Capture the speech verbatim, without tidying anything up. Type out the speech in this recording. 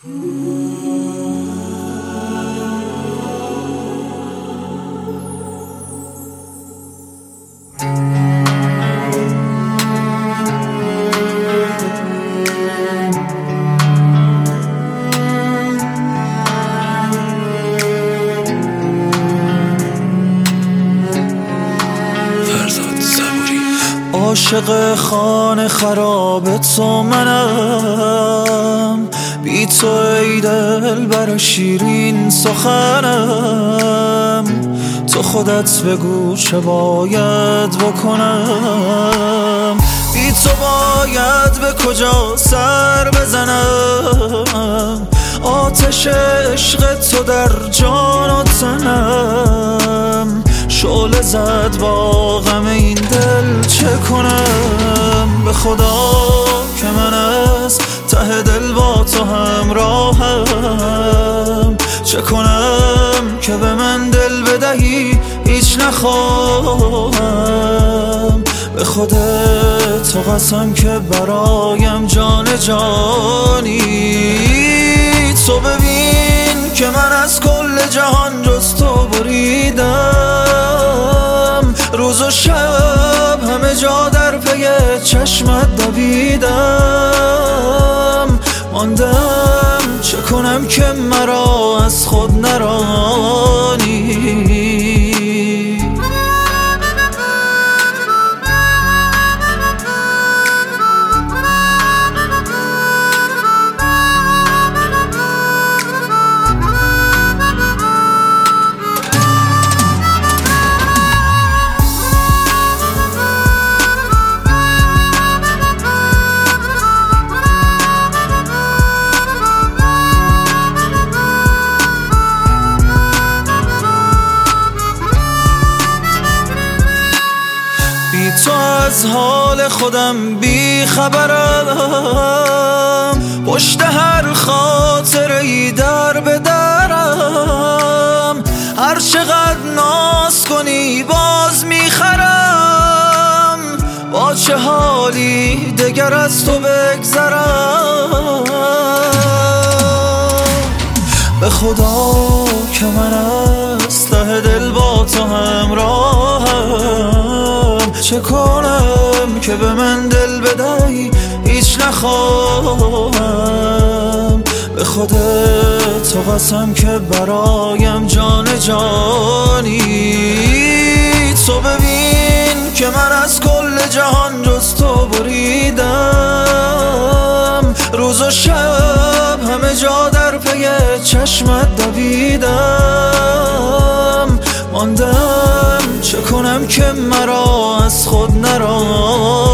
عاشق خانه خراب تو منم، بی تو ای دلبر شیرین سخنم. تو خودت بگو چه باید بکنم، بی تو باید به کجا سر بزنم. آتش عشق تو در جان و تنم، شعله زد با غم این دل چه کنم. به خدا که من از ته دل با تو همراهم، چه کنم که به من دل بدهی هیچ نخواهم. به خودت تو قسم که برایم جان جانی. تو ببین که من از کل جهان جز تو بریدم، روز و شب همه جا در پی چشمت دویدم. ماندم چه کنم که مرا از خود نرانی. بی تو از حال خودم بی خبرم، پشت هر خاطره ای در به درم. هر چقدر ناز کنی باز میخرم، با چه حالی دگر از تو بگذرم. به خدا که من از ته دل با تو همراهم، چه کنم که به من دل بدهی هیچ نخواهم. به خودت تو قسم که برایم جان جانی. تو ببین که من از کل جهان جز تو بریدم، روز و شب همه جا در پی چشمت دویدم. ماندم چه کنم که مرا از خود نرانی.